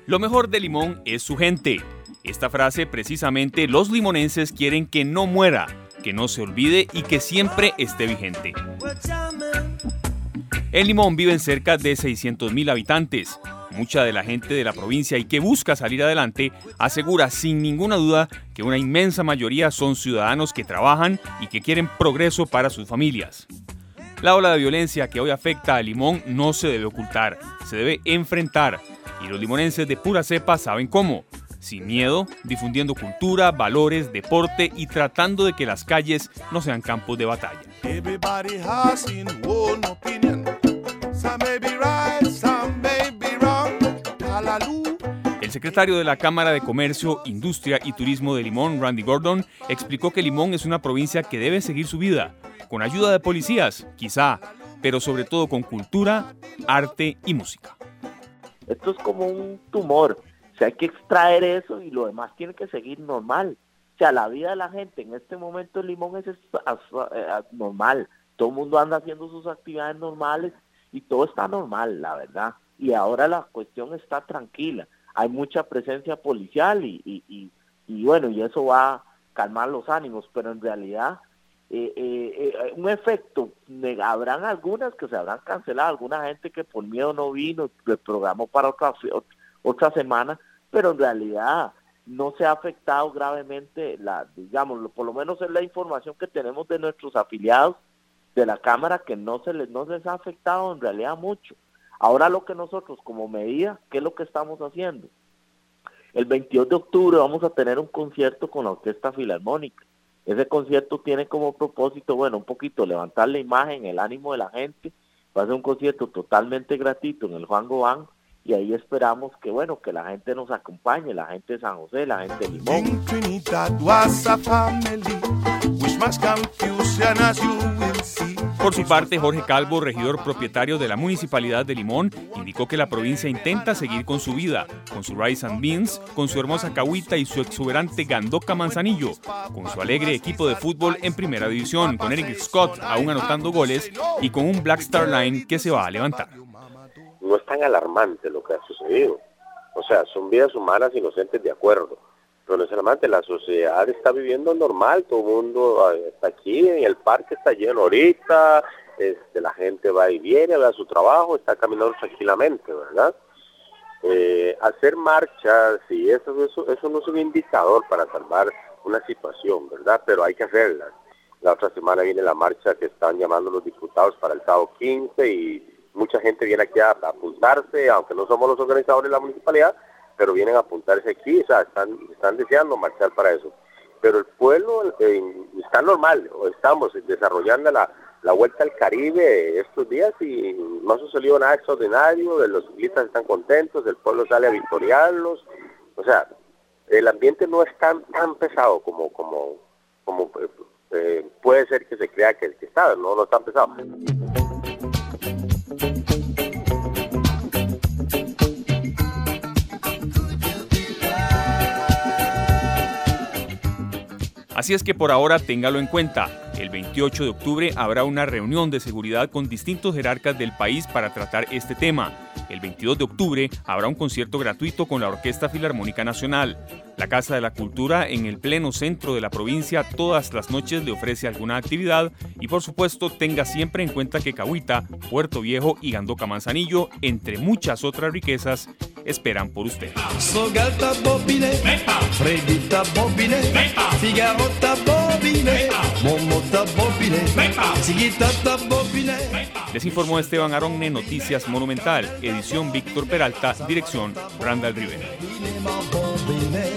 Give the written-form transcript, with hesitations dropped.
Lo mejor de Limón es su gente. Esta frase precisamente los limonenses quieren que no muera, que no se olvide y que siempre esté vigente. En Limón viven cerca de 600,000 habitantes. Mucha de la gente de la provincia y que busca salir adelante asegura sin ninguna duda que una inmensa mayoría son ciudadanos que trabajan y que quieren progreso para sus familias. La ola de violencia que hoy afecta a Limón no se debe ocultar, se debe enfrentar. Y los limonenses de pura cepa saben cómo. Sin miedo, difundiendo cultura, valores, deporte y tratando de que las calles no sean campos de batalla. El secretario de la Cámara de Comercio, Industria y Turismo de Limón, Randy Gordon, explicó que Limón es una provincia que debe seguir su vida, con ayuda de policías, quizá, pero sobre todo con cultura, arte y música. Esto es como un tumor, o sea, hay que extraer eso y lo demás tiene que seguir normal. O sea, la vida de la gente en este momento en Limón es normal, todo el mundo anda haciendo sus actividades normales y todo está normal, la verdad. Y ahora la cuestión está tranquila, hay mucha presencia policial y bueno, y eso va a calmar los ánimos, pero en realidad un efecto, habrán algunas que se habrán cancelado, alguna gente que por miedo no vino, le programó para otra semana, pero en realidad no se ha afectado gravemente, digamos, por lo menos es la información que tenemos de nuestros afiliados de la Cámara, que no les ha afectado en realidad mucho. Ahora lo que nosotros como medida, ¿qué es lo que estamos haciendo? El 22 de octubre vamos a tener un concierto con la Orquesta Filarmónica. Ese concierto tiene como propósito, bueno, un poquito levantar la imagen, el ánimo de la gente. Va a ser un concierto totalmente gratuito en el Juan Gobán y ahí esperamos que, bueno, que la gente nos acompañe, la gente de San José, la gente de Limón. Por su parte, Jorge Calvo, regidor propietario de la Municipalidad de Limón, indicó que la provincia intenta seguir con su vida, con su rice and beans, con su hermosa cahuita y su exuberante Gandoca Manzanillo, con su alegre equipo de fútbol en primera división, con Eric Scott aún anotando goles y con un Black Star Line que se va a levantar. No es tan alarmante lo que ha sucedido. O sea, son vidas humanas inocentes, de acuerdo. Pero no es alarmante, la sociedad está viviendo normal, todo el mundo está aquí, en el parque está lleno ahorita, la gente va y viene, va a su trabajo, está caminando tranquilamente, ¿verdad? Hacer marchas, sí, eso no es un indicador para salvar una situación, ¿verdad? Pero hay que hacerlas. La otra semana viene la marcha que están llamando los diputados para el sábado 15 y mucha gente viene aquí a apuntarse, aunque no somos los organizadores de la municipalidad, pero vienen a apuntarse aquí, o sea, están deseando marchar para eso. Pero el pueblo está normal, estamos desarrollando la Vuelta al Caribe estos días y no ha sucedido nada extraordinario, los ciclistas están contentos, el pueblo sale a victoriarlos, o sea, el ambiente no es tan pesado como puede ser que se crea que está, no es tan pesado. Así es que por ahora téngalo en cuenta. El 28 de octubre habrá una reunión de seguridad con distintos jerarcas del país para tratar este tema. El 22 de octubre habrá un concierto gratuito con la Orquesta Filarmónica Nacional. La Casa de la Cultura en el pleno centro de la provincia todas las noches le ofrece alguna actividad y por supuesto tenga siempre en cuenta que Cahuita, Puerto Viejo y Gandoca Manzanillo, entre muchas otras riquezas, esperan por usted. Les informó Esteban Aronne, Noticias Monumental, edición Víctor Peralta, dirección Randall Rivera.